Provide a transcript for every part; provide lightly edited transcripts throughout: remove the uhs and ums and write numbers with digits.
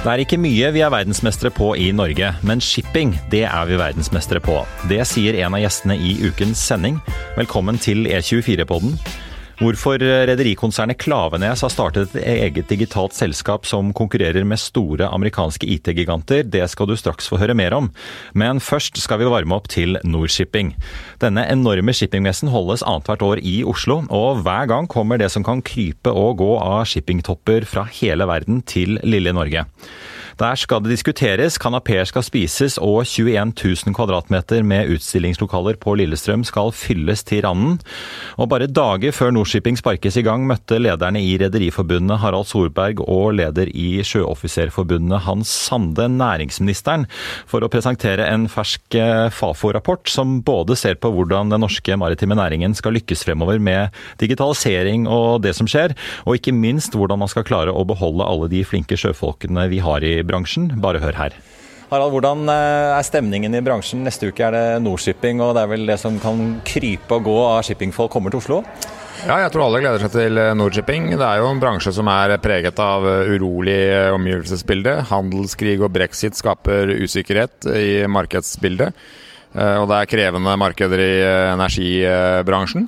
Det ikke mye vi verdensmestere på I Norge, men shipping, det vi verdensmestere på. Det sier en av gjestene I ukens sending. Velkommen til E24-podden. Hvorfor rederikonsernet Klaveness har startet et eget digitalt selskap som konkurrerer med store amerikanske IT-giganter, det skal du straks få høre mer om. Men først skal vi varme opp til Nor-Shipping. Denne enorme shippingmessen holdes annethvert år I Oslo, og hver gang kommer det som kan krype og gå av shippingtopper fra hele verden til lille Norge. Der skal det diskuteres, kanapeer skal spises, og 21 000 kvadratmeter med utstillingslokaler på Lillestrøm skal fylles til randen. Og bare dager før Nor-Shipping sparkes I gang, møtte lederne I Rederiforbundet Harald Solberg og leder I Sjøoffiserforbundet Hans Sande næringsministeren for å presentere en fersk FAFO-rapport som både ser på hvordan den norske maritime næringen skal lykkes fremover med digitalisering og det som skjer, og ikke minst hvordan man skal klare å beholde alle de flinke sjøfolkene vi har I bransjen. Bare hør her. Harald, hvordan stemningen I bransjen? Neste uke det Nor-Shipping, og det vel det som kan krype og gå av shippingfolk kommer til Oslo? Ja, jeg tror alle gleder seg til Nor-Shipping. Det jo en bransje som preget av urolig omgivelsesbilde. Handelskrig og Brexit skaper usikkerhet I markedsbildet, og det krevende markeder I energibransjen.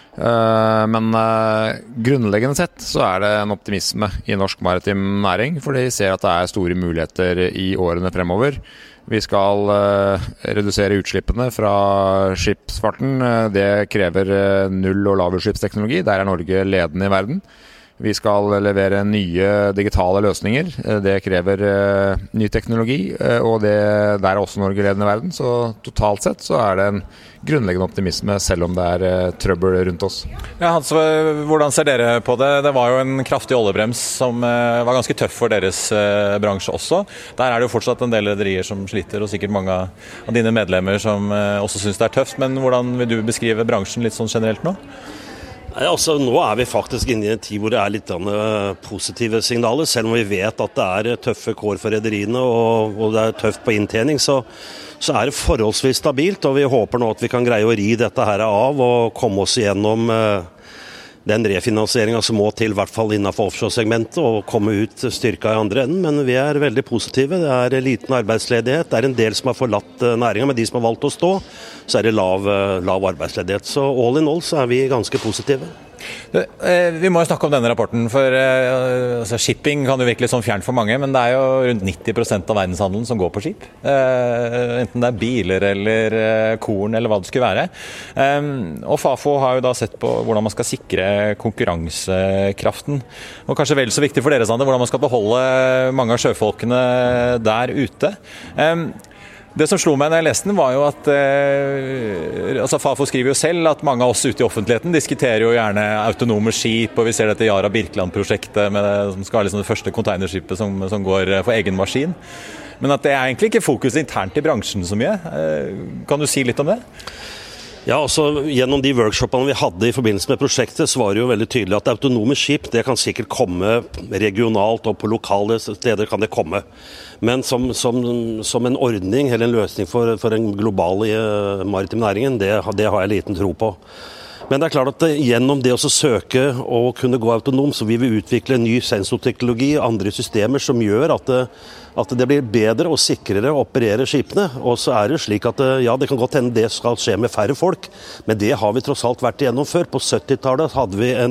Men grunnleggende sett så det en optimisme I norsk maritim næring, for de ser at det store muligheter I årene fremover. Vi skal redusere utslippene fra skipsfarten. Det krever null- og lavutslippsteknologi. Der Norge ledende I verden. Vi skal levere nye digitale løsninger. Det krever ny teknologi, og der også Norge ledende I verden. Så totalt sett så det en grunnleggende optimisme, selv om det trøbbel rundt oss. Ja, Hans, hvordan ser dere på det? Det var jo en kraftig oljebrems som var ganske tøff for deres bransje også. Der det jo fortsatt en del rederier som sliter, og sikkert mange av dine medlemmer som også synes det tøft. Men hvordan vil du beskrive bransjen litt sånn generelt nå? Altså, nå vi faktisk inne I en tid hvor det litt positive signaler, selv om vi vet at det tøffe kår for rederiene og det tøft på inntjening, så det forholdsvis stabilt, og vi håper nå at vi kan greie å ri dette her av og komme oss igjennom den refinansieringen som må til, I hvert fall innenfor offshore-segmentet, og komme ut styrka I andre enden, men vi veldig positive. Det liten arbeidsledighet, det en del som har forlatt næringen, men de som har valgt å stå, så det lav arbeidsledighet. Så all in all så vi ganske positive. Vi må jo snakke om denne rapporten, for shipping kan jo virke litt sånn fjern for mange, men det jo rundt 90% av verdenshandelen som går på skip. Enten det biler eller korn eller hva det skulle være. Og FAFO har jo da sett på hvordan man skal sikre konkurransekraften. Og kanskje vel så viktig for dere, Sander, hvordan man skal beholde mange av sjøfolkene der ute. Det som slo meg når jeg leste den var jo at FAFO skriver jo selv at mange av oss ute I offentligheten diskuterer jo gjerne autonome skip, og vi ser dette Yara Birkeland-prosjektet som skal være liksom det første containerskipet som går for egen maskin. Men at det egentlig ikke fokus internt I bransjen så mye. Kan du si litt om det? Ja, altså gjennom de workshopene vi hadde I forbindelse med prosjektet, så var det jo veldig tydelig at autonome skip, det kan sikkert komme regionalt og på lokale steder kan det komme. Men som en ordning eller en løsning for den globale maritime næringen, det har jeg liten tro på. Men det klart at gjennom det å søke og kunne gå autonom, så vil vi utvikle ny sensorteknologi og andre systemer som gjør at det blir bedre og sikrere å operere skipene. Og så det slik at ja, det kan godt hende det skal skje med færre folk, men det har vi tross alt vært igjennom før. På 70-tallet hadde vi en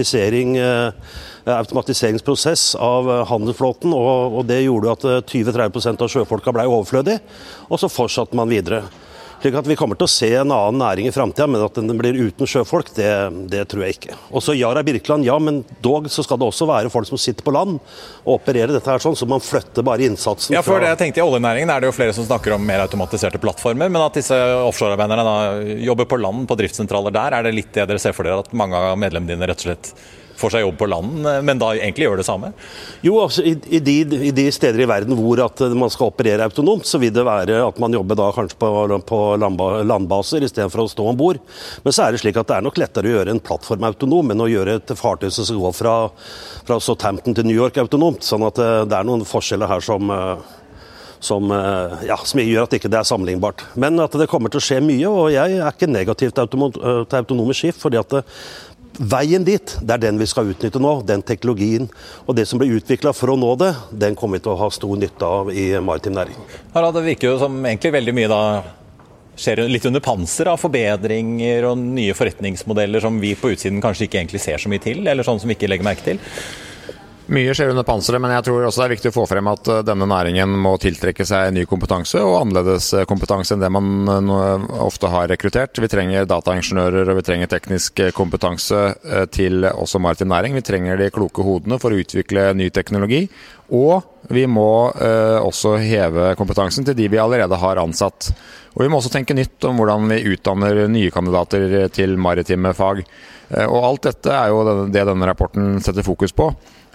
automatiseringsprosess av handelsflåten, og det gjorde at 20-30% av sjøfolka ble overflødige, og så fortsatte man videre. Slik at vi kommer til å se en annen næring I fremtiden, men at den blir uten sjøfolk, det tror jeg ikke. Og så Yara Birkeland, ja, men dog så skal det også være folk som sitter på land og opererer dette her sånn, så man flytter bare innsatsen. Ja, for det jeg tenkte I oljenæringen det jo flere som snakker om mer automatiserte plattformer, men at disse offshorearbeiderne da jobber på land, på driftssentraler der, det litt det dere ser for dere, at mange av medlemmene dine rett og slett får seg jobb på land, men da egentlig gjør det samme? Jo, altså I de steder I verden hvor at man skal operere autonomt, så vil det være at man jobber da kanskje på landbaser I stedet for å stå ombord. Men så det slik at det nok lettere å gjøre en plattform autonom enn å gjøre et fartøy som skal gå fra Southampton til New York autonomt, sånn at det noen forskjeller her som gjør at ikke det sammenlignbart. Men at det kommer til å skje mye, og jeg ikke negativ til autonome skip, fordi at veien dit, det den vi skal utnytte nå, den teknologien. Og det som blir utviklet for å nå det, den kommer vi til å ha stor nytte av i maritim næring. Harald, det virker jo som egentlig veldig mye da skjer litt under panser av forbedringer og nye forretningsmodeller som vi på utsiden kanskje ikke egentlig ser så mye til, eller sånn som vi ikke legger merke til. Mye skjer under panseret, men jeg tror også det er viktig å få frem at denne næringen må tiltrekke seg ny kompetanse og annerledes kompetanse enn det man ofte har rekruttert. Vi trenger dataingeniører og vi trenger teknisk kompetanse til også maritim næring. Vi trenger de kloke hodene for å utvikle ny teknologi, og vi må også heve kompetansen til de vi allerede har ansatt. Og vi må også tenke nytt om hvordan vi utdanner nye kandidater til maritime fag. Og alt dette er jo det denne rapporten setter fokus på.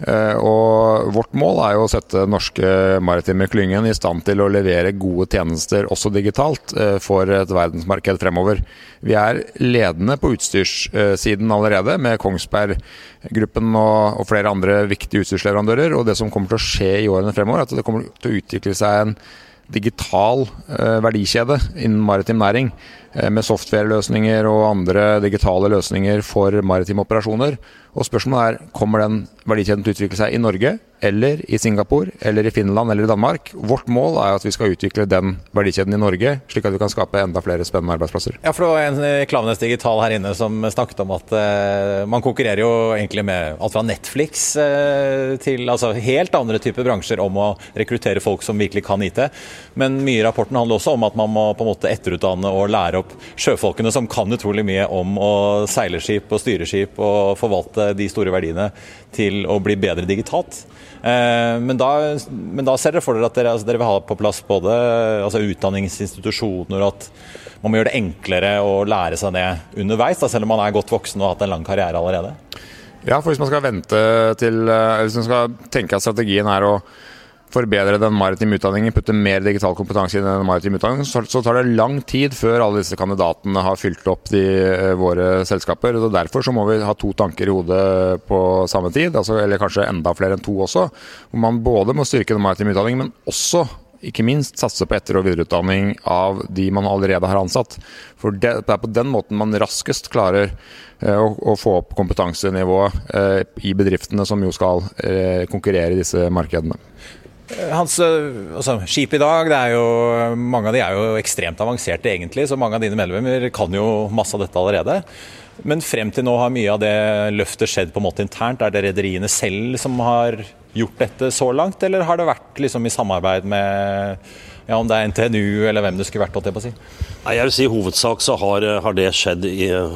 Og vårt mål er jo å sette norske maritime klyngen i stand til å levere gode tjenester også digitalt for et verdensmarked fremover. Vi er ledende på utstyrssiden allerede med Kongsberg-gruppen og flere andre viktige utstyrsleverandører, og det som kommer til å skje i årene fremover er at det kommer til å utvikle seg en digital verdikjede innen maritim næring med softwareløsninger og andre digitale løsninger for maritime operasjoner. Og spørsmålet kommer den verdikjeden til å utvikle seg i Norge, eller i Singapore, eller i Finland, eller i Danmark? Vårt mål er at vi skal utvikle den verdikjeden i Norge, slik at vi kan skape enda flere spennende arbeidsplasser. Ja, for det var en Klaveness Digital her inne som snakket om at man konkurrerer jo egentlig med alt fra Netflix til altså helt andre typer bransjer om å rekruttere folk som virkelig kan IT. Men mye i rapporten handler også om at man må på en måte etterutdanne og lære opp sjøfolkene som kan utrolig mye om å seile skip og styre skip og forvalte de store verdiene til å bli bedre digitalt. Men da ser dere for dere at dere vil ha på plass både utdanningsinstitusjoner, og at man må gjøre det enklere å lære seg det underveis, selv om man er godt voksen og har hatt en lang karriere allerede? Ja, for hvis man skal tenke at strategien er å forbedre den maritime utdanningen, putte mer digital kompetanse i den maritime utdanningen, så tar det lang tid før alle disse kandidatene har fylt opp våre selskaper. Og derfor så må vi ha 2 tanker i hodet på samme tid, eller kanskje enda flere enn 2 også, hvor man både må styrke den maritime utdanningen, men også ikke minst satse på etter- og videreutdanning av de man allerede har ansatt. For det er på den måten man raskest klarer å få opp kompetansenivået i bedriftene som jo skal konkurrere i disse markedene. Hans, skip i dag, mange av de er jo ekstremt avanserte egentlig, så mange av dine medlemmer kan jo masse av dette allerede. Men frem til nå har mye av det løftet skjedd på en måte internt. Er det rederiene selv som har gjort dette så langt, eller har det vært liksom i samarbeid med, om det er NTNU eller hvem det skulle vært, på å si? Nei, jeg vil si i hovedsak så har det skjedd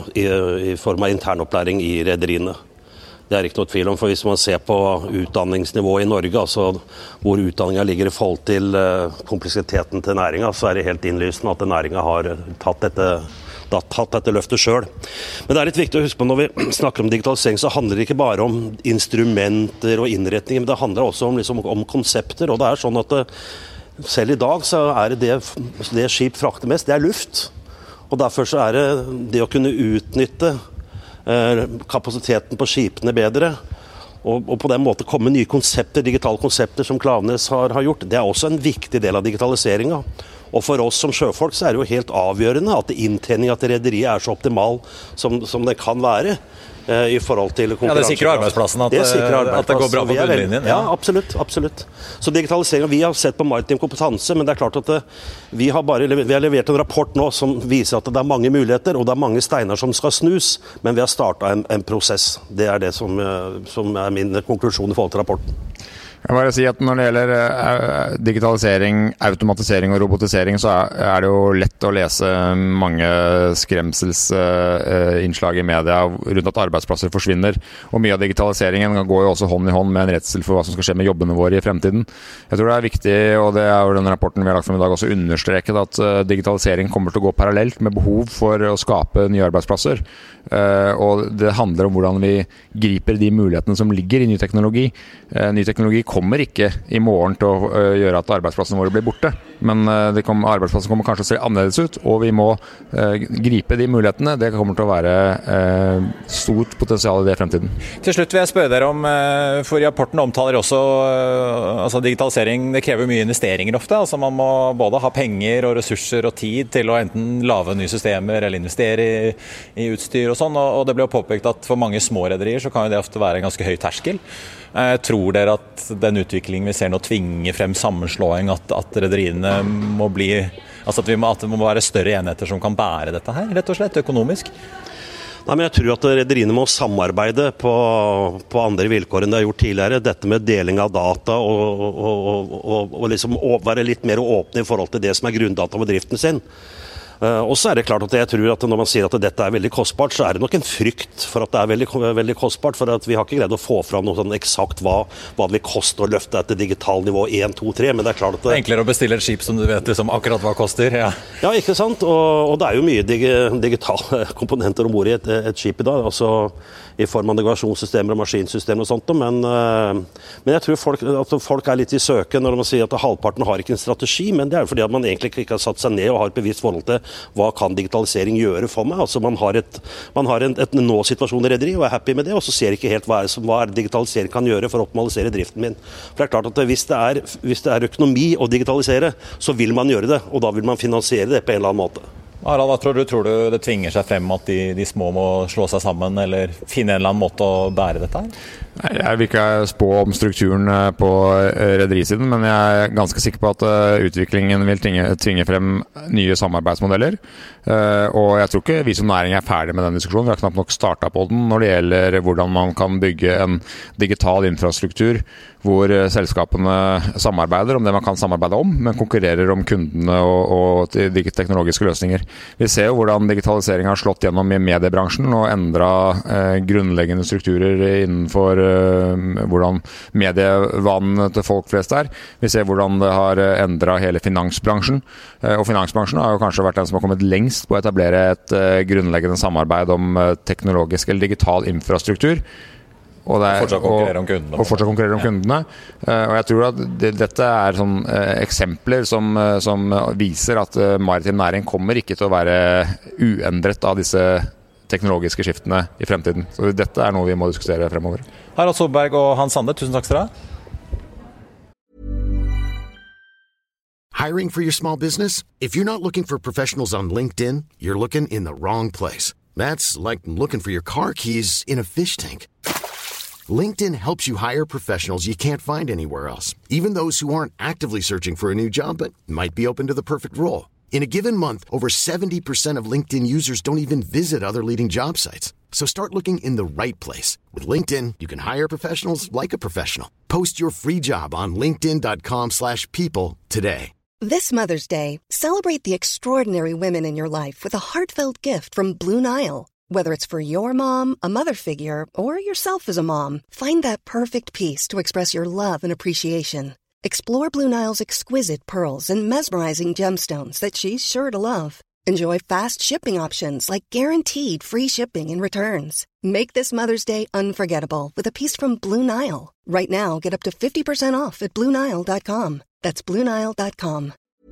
i form av internopplæring i rederiene. Det er ikke noe tvil om, for hvis man ser på utdanningsnivået i Norge, altså hvor utdanningen ligger i forhold til kompleksiteten til næringen, så er det helt innlysende at næringen har tatt dette løftet selv. Men det er litt viktig å huske på når vi snakker om digitalisering, så handler det ikke bare om instrumenter og innretninger, men det handler også om konsepter. Og det er sånn at selv i dag så er det skip frakter mest, det er luft. Og derfor så er det å kunne utnytte kapasiteten på skipene bedre, og på den måten komme nye konsepter, digitale konsepter som Klaveness har gjort. Det er også en viktig del av digitaliseringen. Og for oss som sjøfolk så er det jo helt avgjørende at inntjeningen til rederiet er så optimal som det kan være i forhold til konkurranse. Ja, det sikrer arbeidsplassen at det går bra på bunnlinjen. Ja, absolutt. Så digitaliseringen, vi har sett på maritim kompetanse, men det er klart at vi har levert en rapport nå som viser at det er mange muligheter, og det er mange steiner som skal snus, men vi har startet en prosess. Det er det som er min konklusjon i forhold til rapporten. Jeg vil bare si at når det gjelder digitalisering, automatisering og robotisering, så er det jo lett å lese mange skremselsinnslag i media rundt at arbeidsplasser forsvinner. Og mye av digitaliseringen går jo også hånd i hånd med en redsel for hva som skal skje med jobbene våre i fremtiden. Jeg tror det er viktig, og det er jo den rapporten vi har lagt frem i dag også understreket, at digitalisering kommer til å gå parallelt med behov for å skape nye arbeidsplasser. Og det handler om hvordan vi griper de mulighetene som ligger i ny teknologi. Ny teknologi kommer ikke i morgen til å gjøre at arbeidsplassene våre blir borte. Men arbeidsplasser kommer kanskje å se annerledes ut, og vi må gripe de mulighetene. Det kommer til å være stort potensial i det fremtiden. Til slutt vil jeg spørre dere om, for rapporten omtaler også altså digitalisering, det krever mye investeringer ofte. Altså man må både ha penger og ressurser og tid til å enten lage nye systemer eller investere i utstyr og sånn, og det ble jo påpekt at for mange små rederier så kan jo det ofte være en ganske høy terskel. Tror dere at den utviklingen vi ser nå tvinger frem sammenslåing, at rederiene må bli, altså at det må være større enheter som kan bære dette her, rett og slett, økonomisk? Nei, men jeg tror at rederiene må samarbeide på andre vilkår enn det har gjort tidligere. Dette med deling av data og liksom være litt mer åpne i forhold til det som er grunndata med driften sin. Og så er det klart at jeg tror at når man sier at dette er veldig kostbart, så er det nok en frykt for at det er veldig kostbart, for at vi har ikke greid å få fram noe sånn eksakt hva det vil koste å løfte et digitalt nivå 1, 2, 3, men det er klart at det er enklere å bestille et skip som du vet liksom akkurat hva koster. Ja, ikke sant? Og det er jo mye digitale komponenter ombord i et skip i dag, altså i form av navigasjonssystemer og maskinsystemer og sånt, men jeg tror folk er litt i søken når man sier at halvparten har ikke en strategi, men det er jo fordi at man egentlig ikke har satt seg ned og har et bevisst forhold til hva kan digitalisering gjøre for meg. Altså man har et nå-situasjon i rederi og er happy med det, og så ser ikke helt hva digitalisering kan gjøre for å optimalisere driften min. For det er klart at hvis det er økonomi å digitalisere, så vil man gjøre det, og da vil man finansiere det på en eller annen måte. Harald, hva tror du det tvinger seg frem at de små må slå seg sammen eller finne en eller annen måte å bære dette her? Jeg vil ikke spå om strukturen på rederisiden, men jeg er ganske sikker på at utviklingen vil tvinge frem nye samarbeidsmodeller. Og jeg tror ikke vi som næring er ferdig med den diskusjonen. Vi har knapt nok startet på den når det gjelder hvordan man kan bygge en digital infrastruktur hvor selskapene samarbeider om det man kan samarbeide om, men konkurrerer om kundene og teknologiske løsninger. Vi ser jo hvordan digitalisering har slått gjennom i mediebransjen og endret grunnleggende strukturer innenfor hvordan medievanene til folk flest er. Vi ser hvordan det har endret hele finansbransjen, og finansbransjen har jo kanskje vært den som har kommet lengst på å etablere et grunnleggende samarbeid om teknologisk eller digital infrastruktur. Og fortsatt konkurrere om kundene. Og jeg tror at dette er sånn eksempler som viser at maritim næring kommer ikke til å være uendret av disse teknologiske skiftene i fremtiden. Så dette er noe vi må diskutere fremover. Harald Solberg og Hans Sande, tusen takk skal dere ha. Hiring for your small business? If you're not looking for professionals on LinkedIn, you're looking in the wrong place. That's like looking for your car keys in a fish tank. LinkedIn helps you hire professionals you can't find anywhere else, even those who aren't actively searching for a new job but might be open to the perfect role. In a given month, over 70% of LinkedIn users don't even visit other leading job sites. So start looking in the right place. With LinkedIn, you can hire professionals like a professional. Post your free job on linkedin.com/people today. This Mother's Day, celebrate the extraordinary women in your life with a heartfelt gift from Blue Nile. Whether it's for your mom, a mother figure, or yourself as a mom, find that perfect piece to express your love and appreciation. Explore Blue Nile's exquisite pearls and mesmerizing gemstones that she's sure to love. Enjoy fast shipping options like guaranteed free shipping and returns. Make this Mother's Day unforgettable with a piece from Blue Nile. Right now, get up to 50% off at BlueNile.com. That's BlueNile.com.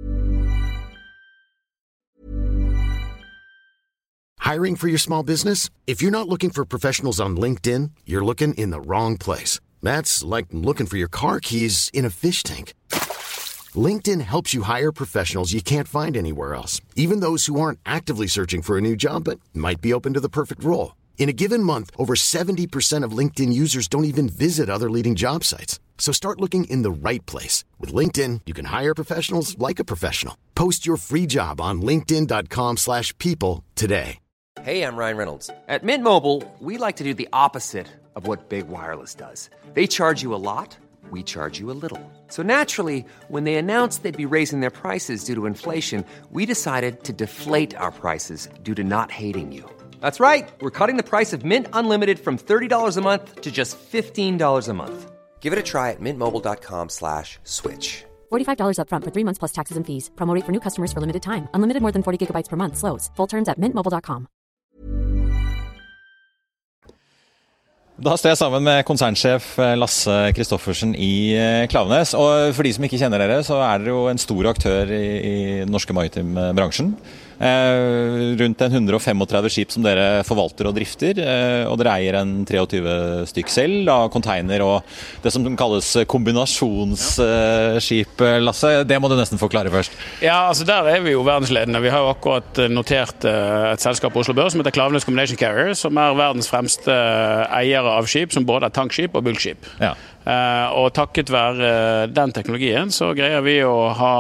Hiring for your small business? If you're not looking for professionals on LinkedIn, you're looking in the wrong place. That's like looking for your car keys in a fish tank. LinkedIn helps you hire professionals you can't find anywhere else, even those who aren't actively searching for a new job but might be open to the perfect role. In a given month, over 70% of LinkedIn users don't even visit other leading job sites. So start looking in the right place. With LinkedIn, you can hire professionals like a professional. Post your free job on linkedin.com/people today. Hey, I'm Ryan Reynolds. At Mint Mobile, we like to do the opposite of what Big Wireless does. They charge you a lot, we charge you a little. So naturally, when they announced they'd be raising their prices due to inflation, we decided to deflate our prices due to not hating you. That's right. We're cutting the price of Mint Unlimited from $30 a month to just $15 a month. Give it a try at mintmobile.com/switch. $45 up front for 3 months plus taxes and fees. Promo rate for new customers for limited time. Unlimited more than 40 gigabytes per month. Slows full terms at mintmobile.com. Da står jeg sammen med konsernsjef Lasse Kristoffersen i Klaveness, og for de som ikke kjenner dere, så dere jo en stor aktør i den norske maritime bransjen. Rundt 135 skip som dere forvalter og drifter, og dere eier en 23 stykk selv, container og det som kalles kombinasjonsskip. Lasse, det må du nesten forklare først. Ja, altså der vi jo verdensledende. Vi har jo akkurat notert et selskap på Oslo Børs som heter Klaveness Combination Carrier, som verdens fremste eiere av skip, som både tankskip og bulkskip. Ja. Og takket være den teknologien så greier vi å ha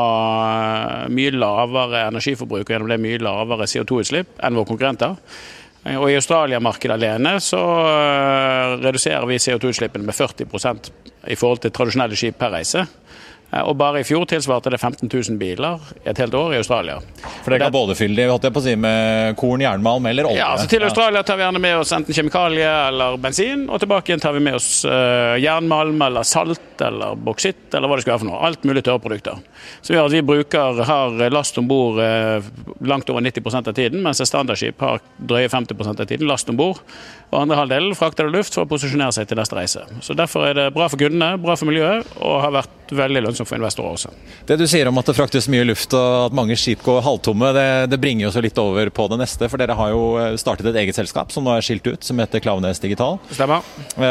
mye lavere energiforbruk og gjennom det mye lavere CO2-utslipp enn våre konkurrenter. Og i Australia-markedet alene så reduserer vi CO2-utslippene med 40% i forhold til tradisjonelle skip per reise. Og bare i fjor tilsvarte det 15 000 biler et helt år i Australia. For det kan både fylle de, holdt jeg på å si, med korn, jernmalm eller olje. Ja, altså til Australia tar vi gjerne med oss enten kjemikalie eller bensin, og tilbake igjen tar vi med oss jernmalm eller salt eller boksitt eller hva det skal være for noe. Alt mulig tørrprodukter. Så vi har last ombord langt over 90% av tiden, mens et standardskip har drøye 50% av tiden last ombord. Og andre halvdelen frakter det luft for å posisjonere seg til neste reise. Så derfor er det bra for kundene, bra for miljøet, og har vært veldig lønnsomt for investorer også. Det du sier om at det fraktes mye luft og at mange skip går halvtomme, det bringer jo så litt over på det neste, for dere har jo startet et eget selskap som nå er skilt ut, som heter Klaveness Digital. Stemmer.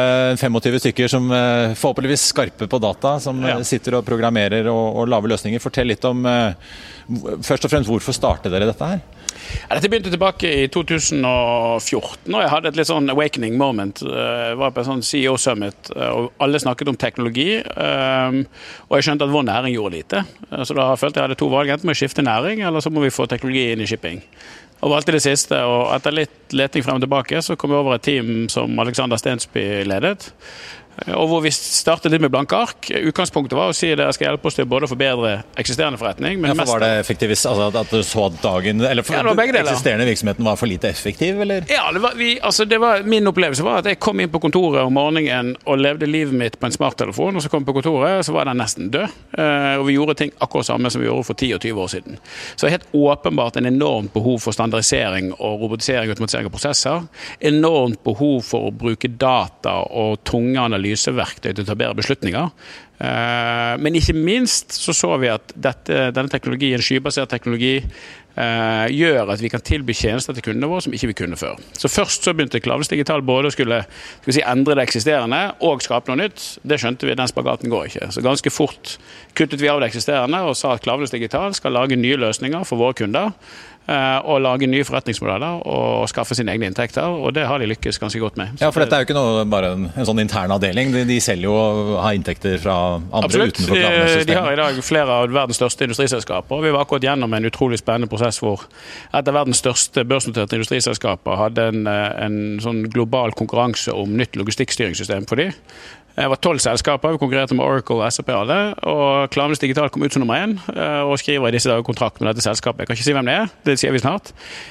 25 stykker som forhåpentligvis skarpe på data, som sitter og programmerer og lager løsninger. Fortell litt om, først og fremst, hvorfor startet dere dette her? Dette begynte tilbake i 2014, og jeg hadde et litt sånn awakening moment. Jeg var på en sånn CEO-summit, og alle snakket om teknologi, og jeg skjønte at vår næring gjorde lite. Så da følte jeg hadde to valg, enten må jeg skifte næring, eller så må vi få teknologi inn i shipping. Og valgte det siste, og etter litt leting frem og tilbake, så kom vi over et team som Alexander Stensby ledet, og hvor vi startet litt med blanke ark. Utgangspunktet var å si at det skal hjelpe oss til både å forbedre eksisterende forretning, men for var det effektivt, altså at du så dagen, eller eksisterende virksomheten var for lite effektiv, eller? Ja, det var min opplevelse var at jeg kom inn på kontoret om morgenen og levde livet mitt på en smarttelefon, og så kom jeg på kontoret, så var den nesten død. Og vi gjorde ting akkurat samme som vi gjorde for 10 og 20 år siden. Så helt åpenbart en enormt behov for standardisering og robotisering og automatisering av prosesser. Enormt behov for å bruke data og tunge analyseverktøy til å ta bedre beslutninger. Men ikke minst så vi at denne teknologien, skybasert teknologi, gjør at vi kan tilby tjenester til kundene våre som ikke vi kunne før. Så først så begynte Klaveness Digital både å skulle endre det eksisterende og skape noe nytt. Det skjønte vi, den spagaten går ikke. Så ganske fort kuttet vi av det eksisterende og sa at Klaveness Digital skal lage nye løsninger for våre kunder, og lage nye forretningsmodeller og skaffe sine egne inntekter, og det har de lykkes ganske godt med. Ja, for dette er jo ikke noe, bare en sånn intern avdeling. De selger jo og har inntekter fra andre utenfor Klaveness-systemet. De har i dag flere av verdens største industriselskaper. Vi var akkurat gjennom en utrolig spennende prosess hvor et av verdens største børsnoterte industriselskaper hadde en sånn global konkurranse om nytt logistikkstyringssystem for dem. Det var 12 selskaper, vi konkurrerte med Oracle og SAP alle, og Klaveness Digital kom ut som nummer 1, og skriver i disse dager kontrakt med dette selskapet. Jeg kan ikke si hvem det er, det sier vi snart.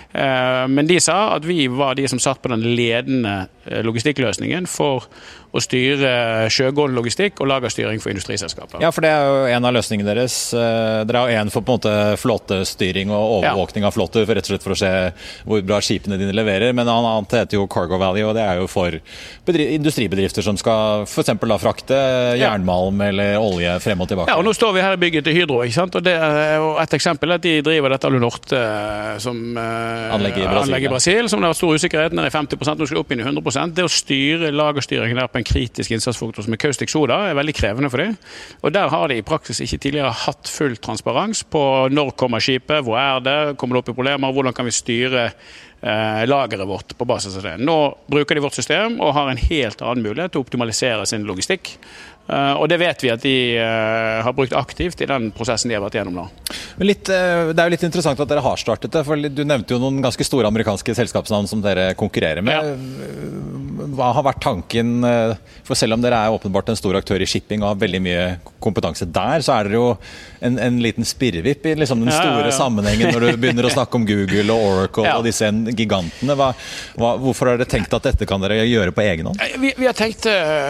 Men de sa at vi var de som satt på den ledende logistikkløsningen for å styre sjøgående logistikk og lagerstyring for industriselskaper. Ja, for det er jo en av løsningene deres. Dere har jo en for på en måte flåtestyring og overvåkning av flåte, rett og slett for å se hvor bra skipene dine leverer, men annet heter jo Cargo Valley, og det er jo for industribedrifter som skal for eksempel da frakte jernmalm eller olje frem og tilbake. Ja, og nå står vi her i bygget til Hydro, ikke sant? Og det er jo et eksempel at de driver dette Alunorte som anlegg i Brasil, som det har stor usikkerhet, ned i 50%, nå skal opp inn i 100%. Det å styre lagerstyringen der på en kritisk innsatsfaktor som er caustic soda er veldig krevende for dem. Og der har de i praksis ikke tidligere hatt full transparens på når kommer skipet, hvor er det, kommer det opp i problemer, hvordan kan vi styre lageret vårt på basis av det. Nå bruker de vårt system og har en helt annen mulighet til å optimalisere sin logistikk. Og det vet vi at de har brukt aktivt i den prosessen de har vært gjennom nå. Men det er jo litt interessant at dere har startet det, for du nevnte jo noen ganske store amerikanske selskapsnavn som dere konkurrerer med. Ja. Hva har vært tanken, for selv om dere er åpenbart en stor aktør i shipping og har veldig mye kompetanse der, så dere jo en liten spirrevipp i liksom den store sammenhengen når du begynner å snakke om Google og Oracle og disse gigantene. Hvorfor har dere tenkt at dette kan dere gjøre på egen hånd? Vi har tenkt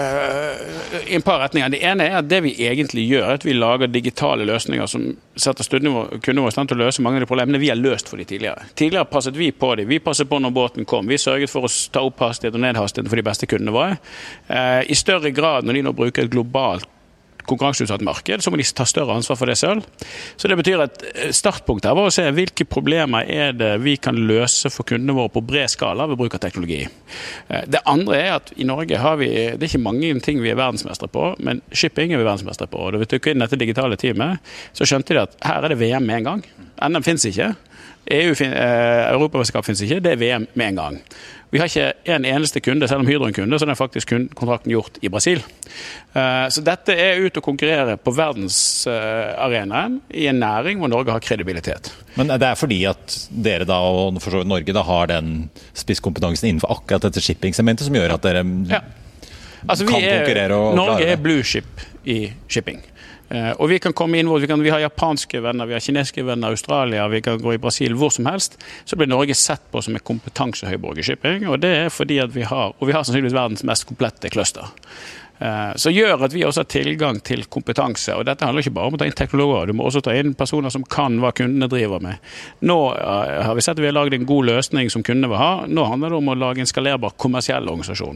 i en par retninger. Det ene at det vi egentlig gjør, at vi lager digitale løsninger som setter kundene våre stand til å løse mange av de problemene vi har løst for de tidligere. Tidligere passet vi på dem. Vi passet på når båten kom. Vi sørget for å ta opp hastighet og ned hastigheten for de beste kundene våre. I større grad når de nå bruker et globalt konkurranseutsatt marked, så må de ta større ansvar for det selv. Så det betyr at startpunktet her var å se hvilke problemer det vi kan løse for kundene våre på bred skala ved bruk av teknologi. Det andre at i Norge har vi, det er ikke mange ting vi er verdensmestre på, men shipping er vi verdensmestre på. Og da vi tok inn dette digitale teamet, så skjønte de at her er det VM med en gang. NM finnes ikke. Europamesterskap finnes ikke, det er VM med en gang. Vi har ikke en eneste kunde, selv om Hydro er en kunde, så den er faktisk kontrakten gjort i Brasil. Så dette er ut å konkurrere på verdensarenaen i en næring hvor Norge har kredibilitet. Men det er fordi at dere da, og for så vidt Norge, da har den spisskompetansen innenfor akkurat dette shipping-segmentet som gjør at dere kan konkurrere og Norge er blue chip i shipping. Og vi kan komme inn hvor vi har japanske venner, vi har kinesiske venner, Australia, vi kan gå i Brasil, hvor som helst. Så blir Norge sett på som en kompetansehøyborg i shipping, og det er fordi at vi har sannsynligvis verdens mest komplette cluster. Så gjør at vi også har tilgang til kompetanse, og dette handler ikke bare om å ta inn teknologer, du må også ta inn personer som kan hva kundene driver med. Nå har vi sett at vi har laget en god løsning som kundene vil ha, nå handler det om å lage en skalerbar kommersiell organisasjon.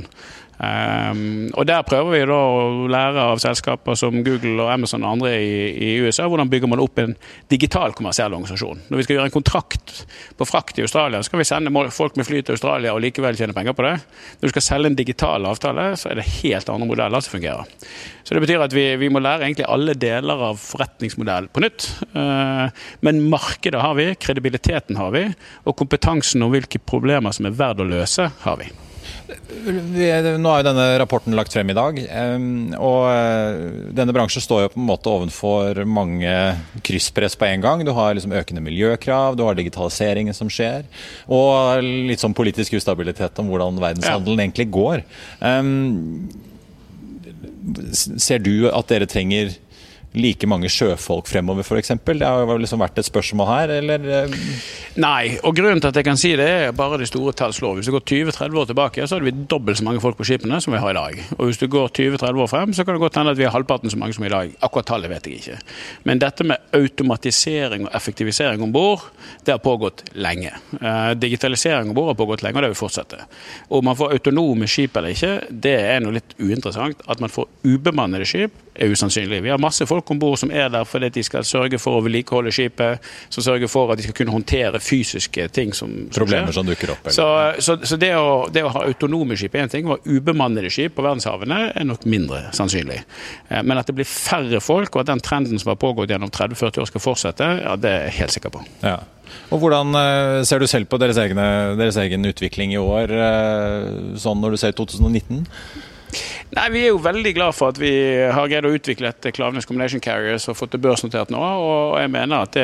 Og der prøver vi da å lære av selskaper som Google og Amazon og andre i USA, hvordan bygger man opp en digital kommersiell organisasjon. Når vi skal gjøre en kontrakt på frakt i Australia, så skal vi sende folk med fly til Australia og likevel tjene penger på det. Når du skal selge en digital avtale, så er det helt andre modeller som fungerer. Så det betyr at vi må lære egentlig alle deler av forretningsmodellen på nytt. Men markedet har vi, kredibiliteten har vi, og kompetansen om hvilke problemer som er verdt å løse har vi. Nå har jo denne rapporten lagt frem i dag, og denne bransjen står jo på en måte ovenfor mange krysspress på en gang. Du har liksom økende miljøkrav, du har digitaliseringen som skjer, og litt sånn politisk ustabilitet om hvordan verdenshandelen egentlig går. Ser du at dere trenger like mange sjøfolk fremover, for eksempel? Det har jo liksom vært et spørsmål her, eller? Nei, og grunnen til at jeg kan si det er bare de store tallslår. Hvis du går 20-30 år tilbake, så hadde vi dobbelt så mange folk på skipene som vi har i dag. Og hvis du går 20-30 år frem, så kan det godt hende at vi har halvparten så mange som i dag. Akkurat tallet vet jeg ikke. Men dette med automatisering og effektivisering ombord, det har pågått lenge. Digitalisering ombord har pågått lenge, og det vil fortsette. Om man får autonome skip eller ikke, det er noe litt uinteressant. At man får ubemannede skip er usannsynlig. Vi har masse folk ombord som er der fordi de skal sørge for å vedlikeholde skipet, som sørger for at de skal kunne håndtere fysiske ting som problemer som dukker opp. Så det å ha autonome skip er en ting, og ubemannede skip på verdenshavene er nok mindre sannsynlig. Men at det blir færre folk, og at den trenden som har pågått gjennom 30-40 år skal fortsette, ja, det er jeg helt sikker på. Ja. Og hvordan ser du selv på deres egen utvikling i år, sånn når du ser 2019? Nei, vi er jo veldig glad for at vi har greid å utvikle et Klaveness Combination Carriers og fått det børsnotert nå, og jeg mener at det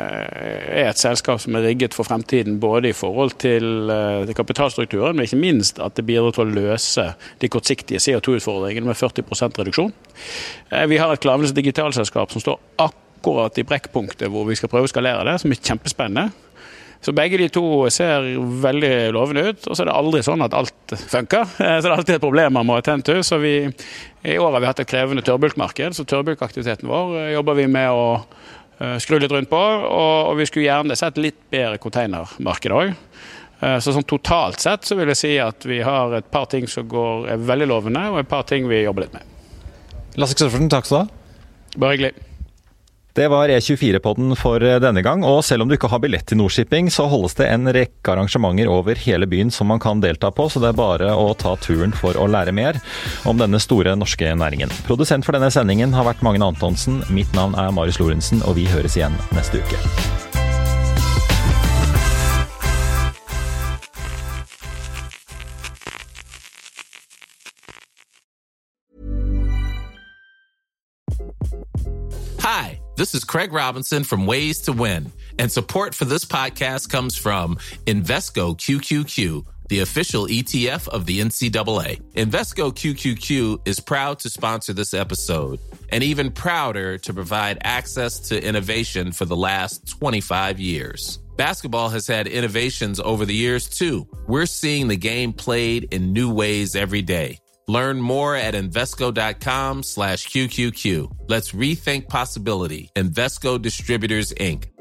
er et selskap som er rigget for fremtiden, både i forhold til kapitalstrukturen, men ikke minst at det bidrar til å løse de kortsiktige CO2-utfordringene med 40% reduksjon. Vi har et Klaveness digitalselskap som står akkurat i brekkpunktet hvor vi skal prøve å skalere det, som er kjempespennende. Så begge de to ser veldig lovende ut, og så er det aldri sånn at alt funker. Så det er alltid et problem man må attende til. Så i år har vi hatt et krevende tørrbulkmarked, så tørrbulkaktiviteten vår jobber vi med å skru litt rundt på, og vi skulle gjerne sett litt bedre containermarked også. Så sånn totalt sett så vil jeg si at vi har et par ting som er veldig lovende, og et par ting vi jobber litt med. Lasse Kristoffersen, takk skal du ha. Bare hyggelig. Det var E24-podden for denne gang, og selv om du ikke har billett til Nordshipping, så holdes det en rekke arrangementer over hele byen som man kan delta på, så det er bare å ta turen for å lære mer om denne store norske næringen. Produsent for denne sendingen har vært Magne Antonsen, mitt navn er Marius Lorentzen, og vi høres igjen neste uke. Hi, this is Craig Robinson from Ways to Win, and support for this podcast comes from Invesco QQQ, the official ETF of the NCAA. Invesco QQQ is proud to sponsor this episode, and even prouder to provide access to innovation for the last 25 years. Basketball has had innovations over the years, too. We're seeing the game played in new ways every day. Learn more at Invesco.com/QQQ. Let's rethink possibility. Invesco Distributors, Inc.